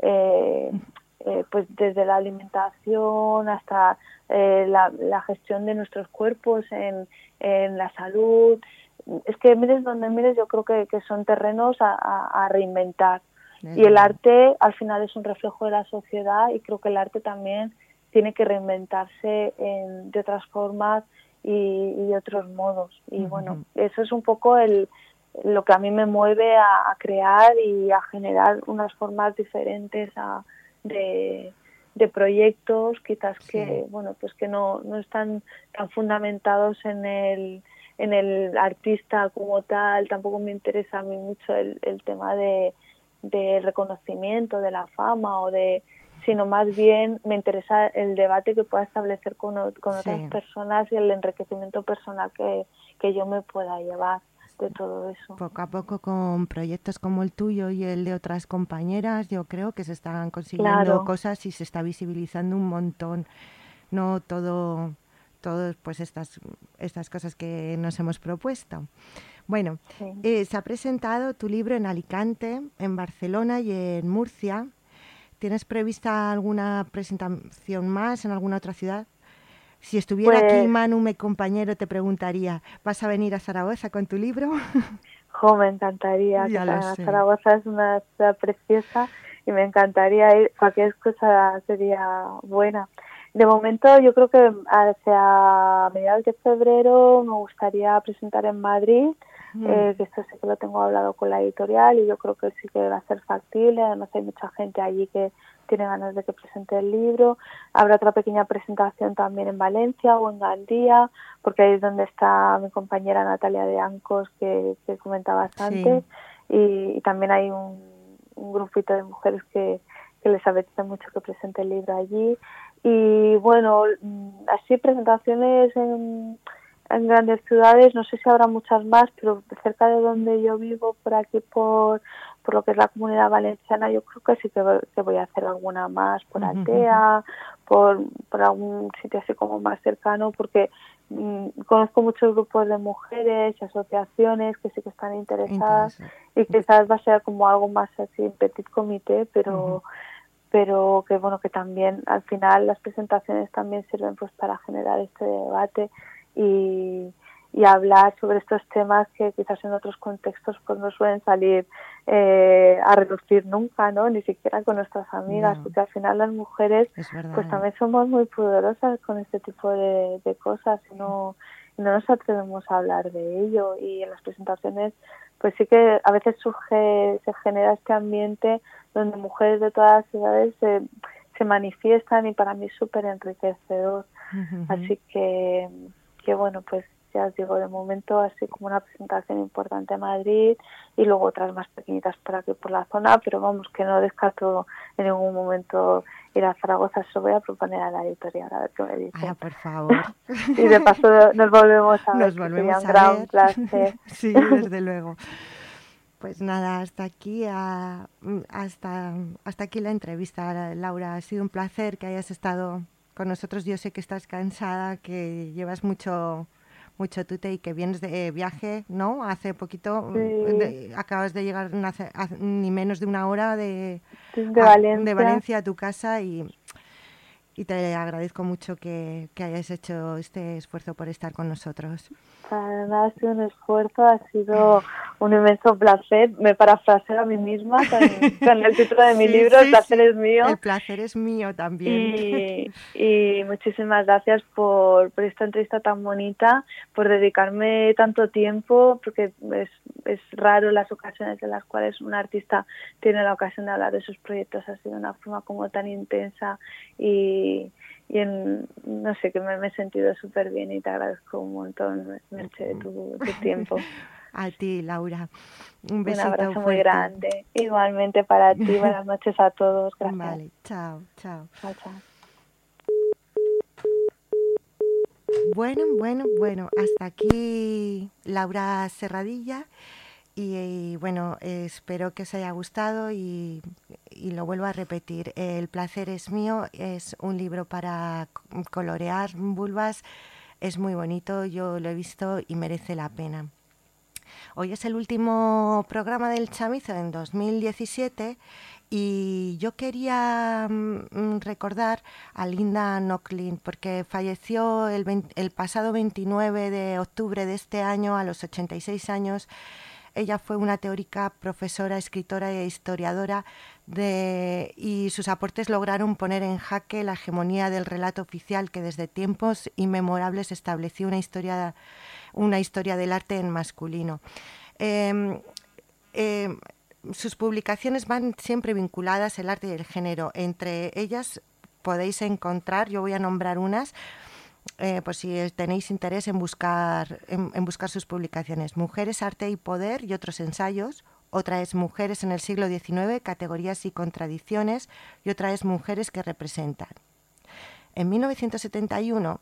pues desde la alimentación hasta la gestión de nuestros cuerpos en la salud. Es que mires donde mires, yo creo que son terrenos a reinventar. Y el arte al final es un reflejo de la sociedad, y creo que el arte también tiene que reinventarse de otras formas y otros modos. Y bueno, eso es un poco lo que a mí me mueve a crear y a generar unas formas diferentes de proyectos, quizás que pues que no están tan fundamentados en el artista como tal. Tampoco me interesa a mí mucho el tema de reconocimiento, de la fama sino más bien me interesa el debate que pueda establecer con otras personas y el enriquecimiento personal que yo me pueda llevar de todo eso. Poco a poco, con proyectos como el tuyo y el de otras compañeras, yo creo que se están consiguiendo cosas y se está visibilizando un montón, no todo pues estas cosas que nos hemos propuesto. Bueno, se ha presentado tu libro en Alicante, en Barcelona y en Murcia. ¿Tienes prevista alguna presentación más en alguna otra ciudad? Si estuviera aquí Manu, mi compañero, te preguntaría, ¿vas a venir a Zaragoza con tu libro? Me encantaría. Zaragoza es una ciudad preciosa y me encantaría ir. Cualquier cosa sería buena. De momento, yo creo que hacia mediados de febrero me gustaría presentar en Madrid, que esto sí que lo tengo hablado con la editorial y yo creo que sí que va a ser factible. Además, hay mucha gente allí que tiene ganas de que presente el libro. Habrá otra pequeña presentación también en Valencia o en Gandía, porque ahí es donde está mi compañera Natalia de Ancos, que comentabas antes, y también hay un grupito de mujeres que les apetece mucho que presente el libro allí. Y bueno, así presentaciones en grandes ciudades, no sé si habrá muchas más, pero cerca de donde yo vivo, por aquí, por lo que es la Comunidad Valenciana, yo creo que sí que voy a hacer alguna más, por Altea, por algún sitio así como más cercano, porque conozco muchos grupos de mujeres y asociaciones que sí que están interesadas y quizás va a ser como algo más así en petit comité, pero que bueno, que también al final las presentaciones también sirven pues para generar este debate y hablar sobre estos temas que quizás en otros contextos pues no suelen salir a relucir nunca, ¿no? Ni siquiera con nuestras amigas, porque al final las mujeres pues también somos muy pudorosas con este tipo de cosas y no nos atrevemos a hablar de ello, y en las presentaciones pues sí que a veces se genera este ambiente donde mujeres de todas las edades se manifiestan, y para mí es súper enriquecedor. Así que bueno, pues ya os digo, de momento así como una presentación importante en Madrid y luego otras más pequeñitas por aquí por la zona, pero vamos, que no descarto en ningún momento ir a Zaragoza. Eso voy a proponer a la editorial, a ver qué me dice. Por favor. Y de paso nos volvemos a ver, que sería un gran placer. Sí, desde luego. Pues nada, hasta aquí la entrevista, Laura. Ha sido un placer que hayas estado con nosotros. Yo sé que estás cansada, que llevas mucho tute y que vienes de viaje, ¿no? Hace poquito acabas de llegar ni menos de una hora de Valencia a tu casa, y te agradezco mucho que hayas hecho este esfuerzo por estar con nosotros. Para nada ha sido un esfuerzo, ha sido un inmenso placer. Me parafraseo a mí misma con el título de mi libro, El placer es mío. El placer es mío también. Y muchísimas gracias por esta entrevista tan bonita, por dedicarme tanto tiempo, porque es raro las ocasiones en las cuales un artista tiene la ocasión de hablar de sus proyectos así de una forma como tan intensa, no sé, que me he sentido súper bien, y te agradezco un montón, Merche, tu tiempo. A ti, Laura. Un besito Un abrazo fuerte. muy grande. Igualmente para ti. Buenas noches a todos. Gracias. Vale, chao. Chao. Bueno, hasta aquí Laura Serradilla. Y bueno, espero que os haya gustado y lo vuelvo a repetir. El placer es mío, es un libro para colorear vulvas, es muy bonito, yo lo he visto y merece la pena. Hoy es el último programa del Chamizo en 2017 y yo quería recordar a Linda Nochlin, porque falleció el pasado 29 de octubre de este año a los 86 años. Ella fue una teórica, profesora, escritora e historiadora y sus aportes lograron poner en jaque la hegemonía del relato oficial que desde tiempos inmemorables estableció una historia del arte en masculino. Sus publicaciones van siempre vinculadas al arte y el género. Entre ellas podéis encontrar, yo voy a nombrar unas, por si tenéis interés en buscar sus publicaciones: Mujeres, Arte y Poder y otros ensayos. Otra es Mujeres en el siglo XIX, categorías y contradicciones, y otra es Mujeres que representan. En 1971,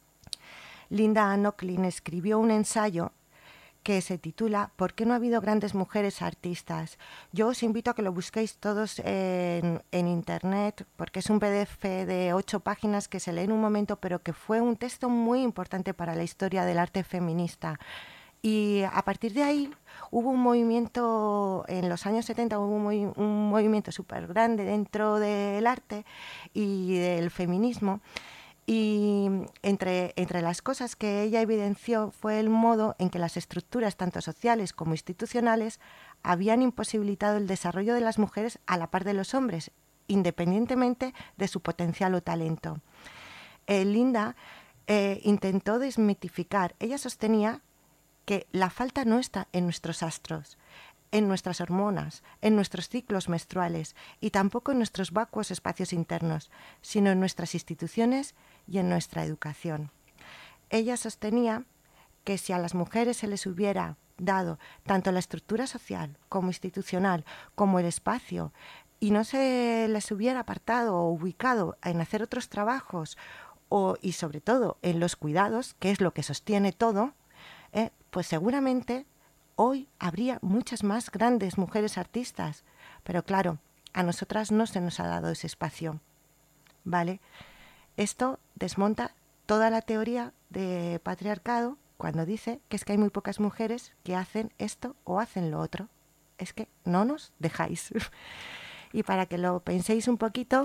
Linda Nochlin escribió un ensayo que se titula ¿Por qué no ha habido grandes mujeres artistas? Yo os invito a que lo busquéis todos en internet, porque es un PDF de 8 páginas que se lee en un momento, pero que fue un texto muy importante para la historia del arte feminista. Y a partir de ahí hubo un movimiento, en los años 70 hubo un movimiento súper grande dentro del arte y del feminismo. Y entre las cosas que ella evidenció fue el modo en que las estructuras tanto sociales como institucionales habían imposibilitado el desarrollo de las mujeres a la par de los hombres, independientemente de su potencial o talento. Linda intentó desmitificar. Ella sostenía que la falta no está en nuestros astros, en nuestras hormonas, en nuestros ciclos menstruales y tampoco en nuestros vacuos espacios internos, sino en nuestras instituciones y en nuestra educación. Ella sostenía que si a las mujeres se les hubiera dado tanto la estructura social como institucional como el espacio y no se les hubiera apartado o ubicado en hacer otros trabajos y sobre todo en los cuidados, que es lo que sostiene todo, pues seguramente hoy habría muchas más grandes mujeres artistas, pero claro, a nosotras no se nos ha dado ese espacio, ¿vale? Esto desmonta toda la teoría de patriarcado cuando dice que es que hay muy pocas mujeres que hacen esto o hacen lo otro. Es que no nos dejáis. Y para que lo penséis un poquito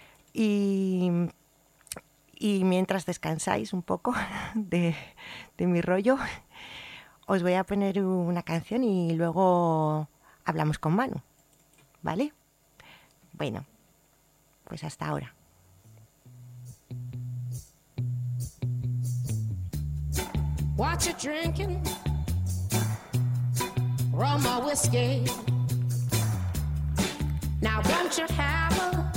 y mientras descansáis un poco de mi rollo, os voy a poner una canción y luego hablamos con Manu, ¿vale? Bueno, pues hasta ahora. What you drinking? Rum or whiskey? Now won't you have a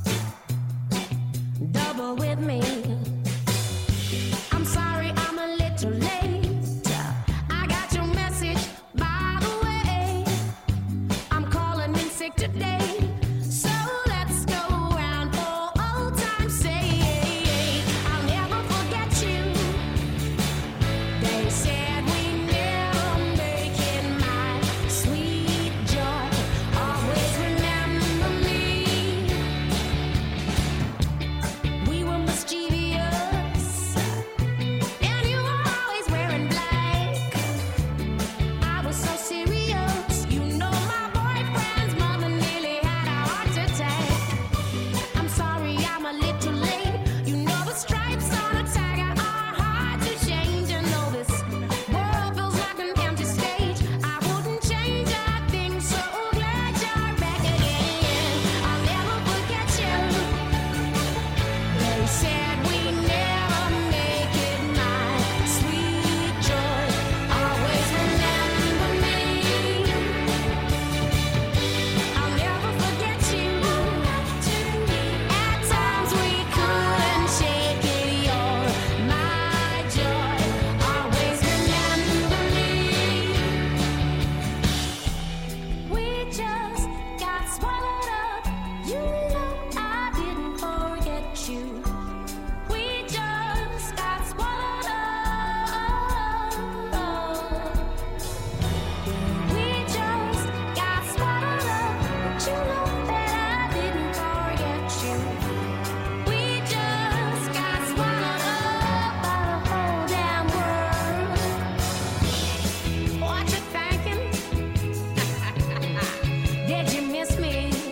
double with me? I'm sorry I'm a little late. I got your message, by the way. I'm calling in sick today. So let's go round for old time's sake. I'll never forget you. They said we never make it, my sweet joy. Always remember me. We were mischievous, and you were always wearing black. I was so serious, you know my boyfriend's mother nearly had a heart attack. I'm sorry I'm a little late. You know the stripes on a tiger are hard to change. You know this world feels like an empty stage. I wouldn't change a thing, so glad you're back again. I'll never forget you. They said we never make it, my sweet joy. Always remember me. I'll never forget you. At times we couldn't shake it. You're my joy. Always remember me. We just got swallowed up. You know I didn't forget you. We just got swallowed up. We just got swallowed up. But you know that I didn't forget you. We just got swallowed up by the whole damn world. What you thinking? Did you miss me?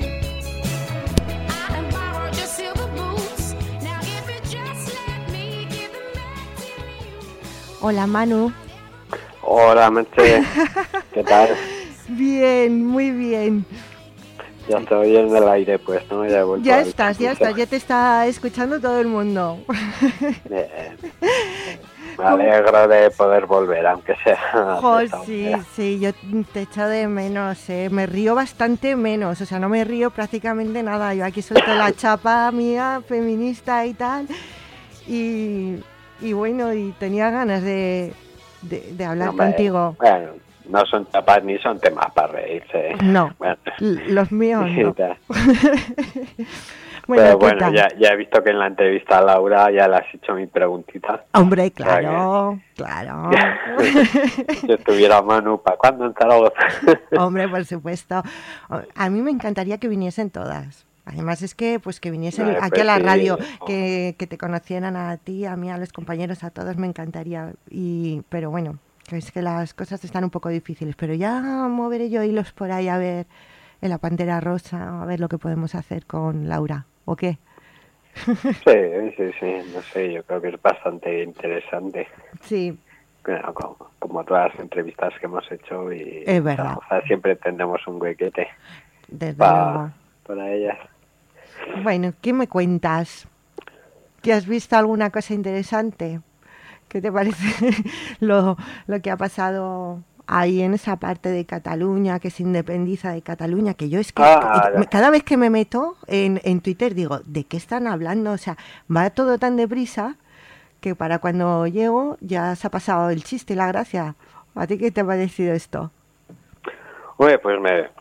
I done borrowed your silver boots. Now if you just let me give them back to you. Hola Manu. Hola, Merche. ¿Qué tal? Bien, muy bien. Ya estoy en el aire, pues, ¿no? Ya he vuelto Ya al estás, ya piso. estás, ya te está escuchando todo el mundo. Bien. Me alegro de poder volver, aunque sea. Jo, de esta sí, manera. sí, yo te echo de menos, me río bastante menos, o sea, no me río prácticamente nada, yo aquí suelto la chapa mía, feminista y tal, y bueno, y tenía ganas de hablar Hombre, contigo. Bueno, no son tapas ni son temas para reírse. No, Bueno, los míos y no. tal. Bueno, Pero ¿qué bueno, tal? ya he visto que en la entrevista a Laura ya le has hecho mi preguntita. Hombre, O sea claro, claro. Si estuviera Manu, ¿para cuándo en Zaragoza? Hombre, por supuesto. A mí me encantaría que viniesen todas. Además es que pues que viniesen Vale, aquí pues a la sí. radio, que te conocieran a ti, a mí, a los compañeros, a todos, me encantaría. Pero bueno, que es que las cosas están un poco difíciles. Pero ya moveré yo hilos por ahí a ver en la Pantera Rosa, a ver lo que podemos hacer con Laura, ¿o qué? Sí, no sé, yo creo que es bastante interesante. Sí, Bueno, como todas las entrevistas que hemos hecho y Es verdad. o sea, siempre tendremos un huequete desde luego. para ellas. Bueno, ¿qué me cuentas? ¿Que has visto alguna cosa interesante? ¿Qué te parece lo que ha pasado ahí en esa parte de Cataluña, que se independiza de Cataluña? Que yo es que cada vez que me meto en Twitter digo, ¿de qué están hablando? O sea, va todo tan deprisa que para cuando llego ya se ha pasado el chiste y la gracia. ¿A ti qué te ha parecido esto? Oye, pues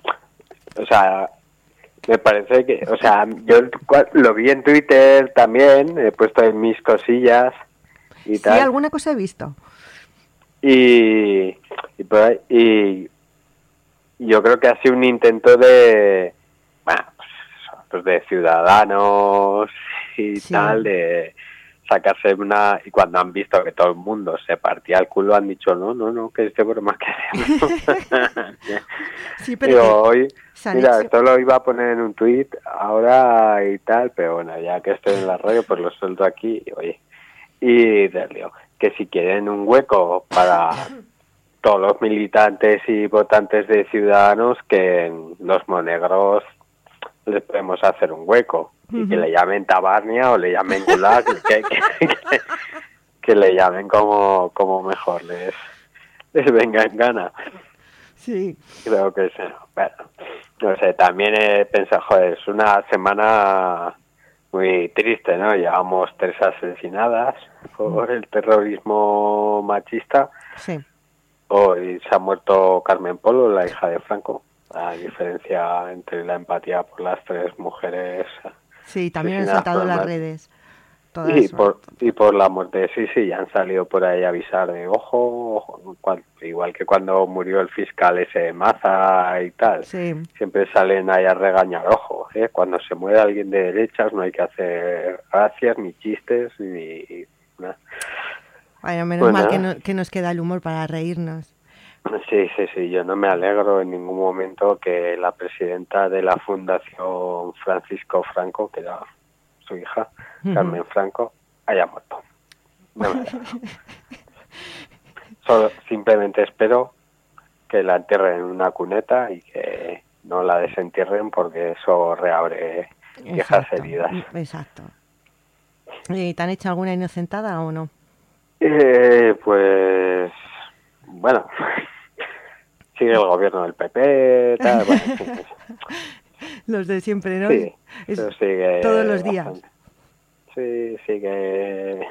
me parece que, o sea, yo lo vi en Twitter también, he puesto en mis cosillas y Sí, tal. alguna cosa he visto. Y yo creo que ha sido un intento de, bueno, pues de ciudadanos y Sí. tal, de sacarse y cuando han visto que todo el mundo se partía el culo han dicho no, que es de broma que hacemos. Sí, pero Digo, que hoy, se han mira, hecho- esto lo iba a poner en un tuit ahora y tal, pero bueno, ya que estoy en la radio, pues lo suelto aquí, oye. Y les digo que si quieren un hueco todos los militantes y votantes de Ciudadanos que los monegros les podemos hacer un hueco y que le llamen Tabarnia o le llamen Gulag, que le llamen como mejor les venga en gana. Sí. Creo que sí. Bueno, no sé, también he pensado, joder, es una semana muy triste, ¿no? Llevamos 3 asesinadas por el terrorismo machista. Sí. Hoy se ha muerto Carmen Polo, la hija de Franco. La diferencia entre la empatía por las 3 mujeres. Sí, también han asesinadas saltado por las mar- redes. Todas. y por la muerte, sí, ya han salido por ahí a avisar de ojo, igual que cuando murió el fiscal ese Maza y tal. Sí. Siempre salen ahí a regañar, ojo, cuando se muere alguien de derechas no hay que hacer gracias, ni chistes, ni nada. Bueno, menos mal Bueno. que nos queda el humor para reírnos. Sí, yo no me alegro en ningún momento que la presidenta de la Fundación Francisco Franco, que era su hija, Carmen Franco, haya muerto. No me alegro. Solo simplemente espero que la entierren en una cuneta y que no la desentierren porque eso reabre viejas Exacto, heridas. Exacto. ¿Y te han hecho alguna inocentada o no? Pues bueno, sigue el gobierno del PP, tal, bueno, sí, Los de siempre, ¿no? sí, Es pero sigue todos los días. bastante. Sí, sigue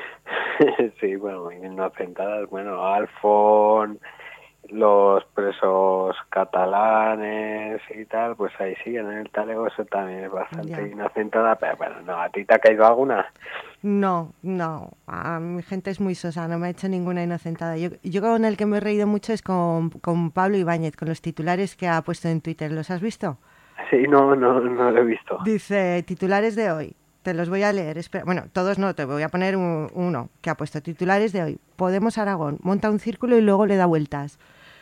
sí, bueno, inocentadas, bueno, Alfon, los presos catalanes y tal, pues ahí siguen en el talego, eso también es bastante Ya. inocentada, pero bueno, no, ¿a ti te ha caído alguna? No, a mi gente es muy sosa, no me ha hecho ninguna inocentada. Yo con el que me he reído mucho es con Pablo Ibáñez, con los titulares que ha puesto en Twitter. ¿Los has visto? Sí, no lo he visto. Dice, titulares de hoy, te los voy a leer. Espera, bueno, todos no, te voy a poner uno que ha puesto titulares de hoy. Podemos Aragón, monta un círculo y luego le da vueltas.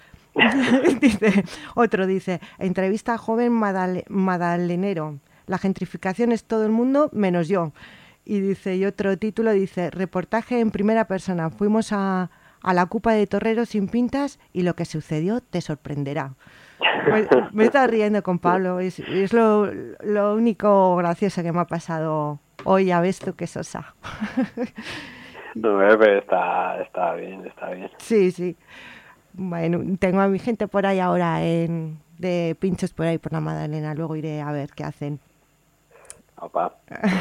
Dice, otro dice, entrevista a joven madalenero. La gentrificación es todo el mundo menos yo. Y dice, y otro título dice, reportaje en primera persona. Fuimos a la Cupa de Torreros sin pintas y lo que sucedió te sorprenderá. Me he estado riendo con Pablo, es lo único gracioso que me ha pasado hoy. Ya ves tú qué sosa. No, pero está bien, está bien. Sí. Bueno, tengo a mi gente por ahí ahora de pinchos por ahí por la Magdalena. Luego iré a ver qué hacen. Opa.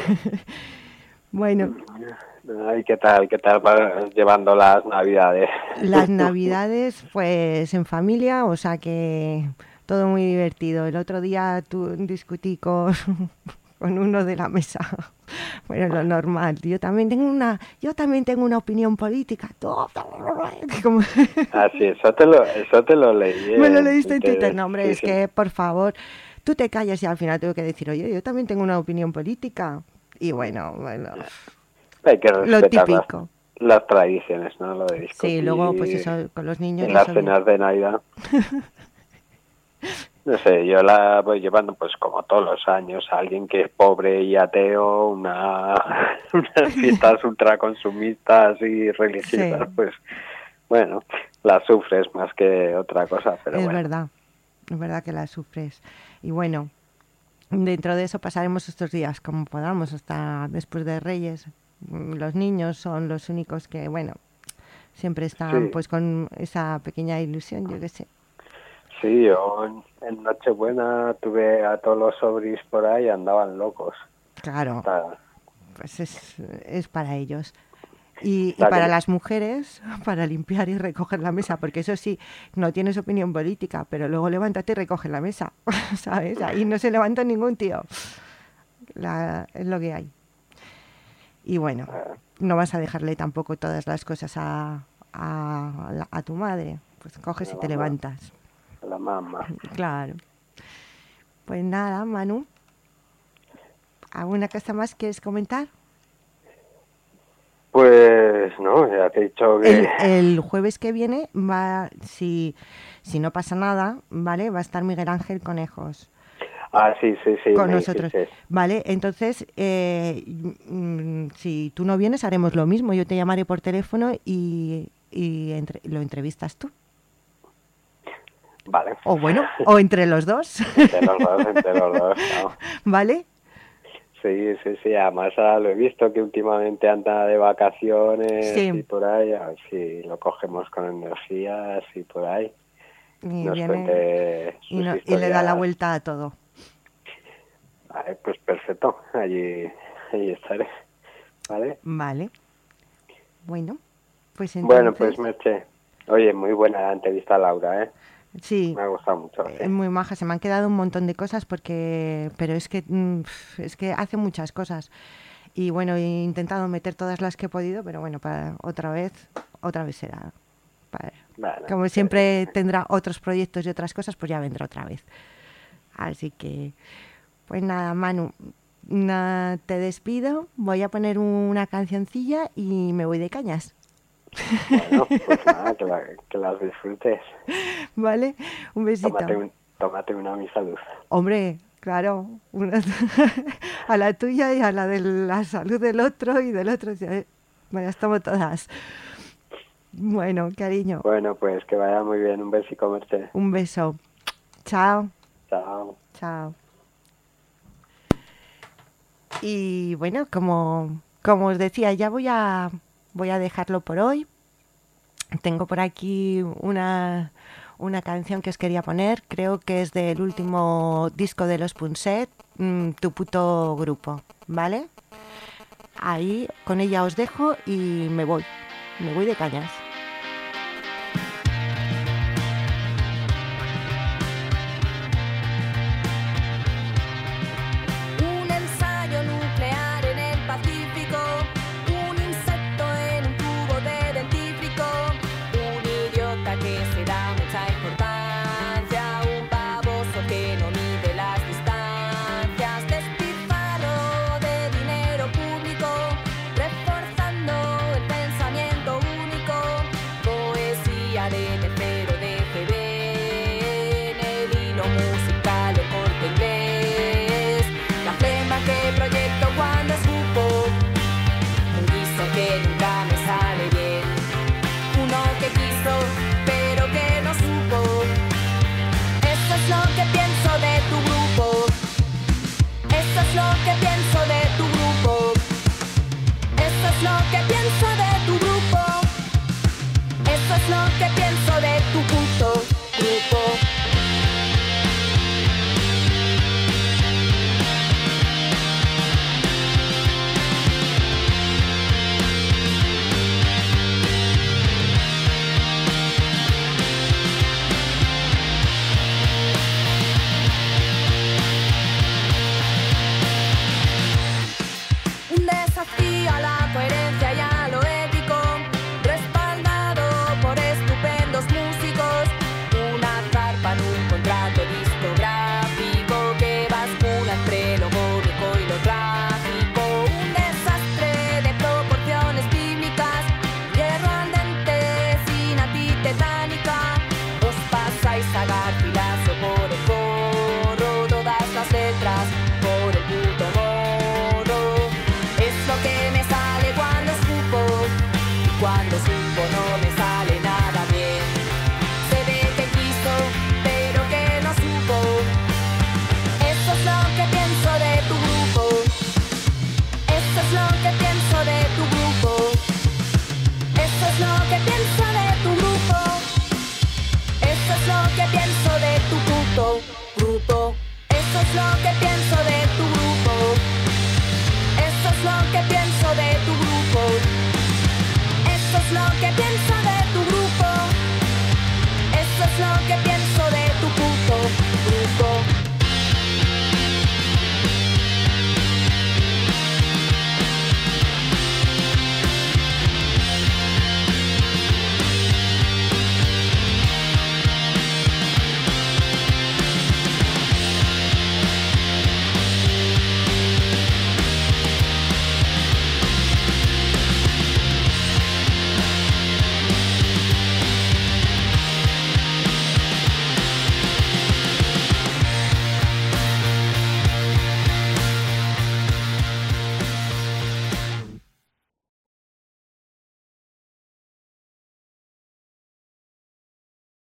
Bueno, Ay, ¿qué tal llevando las Navidades? las Navidades pues en familia, o sea que todo muy divertido. El otro día discutí con uno de la mesa. Bueno, lo normal. Yo también tengo una opinión política. Como- Ah, sí, eso te lo leí. Me lo leíste en Twitter. No, hombre, Sí, es sí. que, por favor, tú te callas y al final tengo que decir, oye, yo también tengo una opinión política. Y bueno, Hay que lo respetar típico. las tradiciones, ¿no? Lo de discutir Sí, luego pues eso, con los niños. en las eso bien. cenas de Navidad. No sé, yo la voy llevando pues como todos los años a alguien que es pobre y ateo, unas fiestas ultraconsumistas y religiosas, Sí. pues bueno, las sufres más que otra cosa, pero Es bueno. verdad que la sufres. Y bueno, dentro de eso pasaremos estos días como podamos, hasta después de Reyes. Los niños son los únicos que, bueno, siempre están Sí. pues con esa pequeña ilusión, yo qué sé. Sí, yo en Nochebuena tuve a todos los sobris por ahí, andaban locos. Claro, Está- pues es para ellos. Y Está para que- las mujeres, para limpiar y recoger la mesa, porque eso sí, no tienes opinión política, pero luego levántate y recoge la mesa, ¿sabes? Ahí no se levanta ningún tío. Es lo que hay. Y bueno, no vas a dejarle tampoco todas las cosas a tu madre, pues coges y te mamá. levantas. La mamá. Claro. Pues nada, Manu, ¿alguna cosa más quieres comentar? Pues no, ya te he dicho que... El jueves que viene si no pasa nada, ¿vale? Va a estar Miguel Ángel Conejos Ah, sí, con me nosotros, dijiste. ¿vale? Entonces, si tú no vienes, haremos lo mismo. Yo te llamaré por teléfono y lo entrevistas tú. Vale. O bueno, o entre los dos. Entre los dos, ¿no? ¿Vale? Sí, además ahora lo he visto que últimamente anda de vacaciones Sí. y por ahí, a ver si lo cogemos con energías y por ahí. Y Nos viene cuente sus y le da historias. la vuelta a todo. Vale, pues perfecto, allí estaré, ¿vale? Vale. Bueno, pues entonces... Bueno, pues Merche, oye, muy buena la entrevista a Laura, ¿eh? Sí, Me ha gustado mucho. es muy maja. Se me han quedado un montón de cosas pero es que hace muchas cosas. Y bueno, he intentado meter todas las que he podido, pero bueno, para otra vez será. Vale, Como siempre tendrá otros proyectos y otras cosas, pues ya vendrá otra vez. Así que, pues nada, Manu, te despido. Voy a poner una cancioncilla y me voy de cañas. Bueno, pues nada, que las disfrutes. ¿Vale? Un besito. Tómate una a mi salud. Hombre, claro, a la tuya y a la de la salud del otro y del otro. Bueno, estamos todas. Bueno, cariño, Bueno, pues que vaya muy bien. Un besico, Merche. un beso. Chao. Chao. Chao. Y bueno, como os decía, ya voy a dejarlo por hoy. Tengo por aquí una canción que os quería poner. Creo que es del último disco de los Punset, Tu puto grupo, ¿vale? Ahí con ella os dejo y me voy de cañas. Un ensayo nuclear en el Pacífico, un insecto en un tubo de dentífrico, un idiota que se da mucha importancia, un baboso que no mide las distancias, despilfarro de dinero público, reforzando el pensamiento único, poesía de tercero de GB, en el hilo musical de corte inglés, la flema que proyecto cuando escupo, un guiso que nunca me sale bien, uno que quiso pero que no supo. Eso es lo que pienso de tu grupo, eso es lo que pienso de tu grupo, eso es lo que pienso de tu grupo, eso es lo que pienso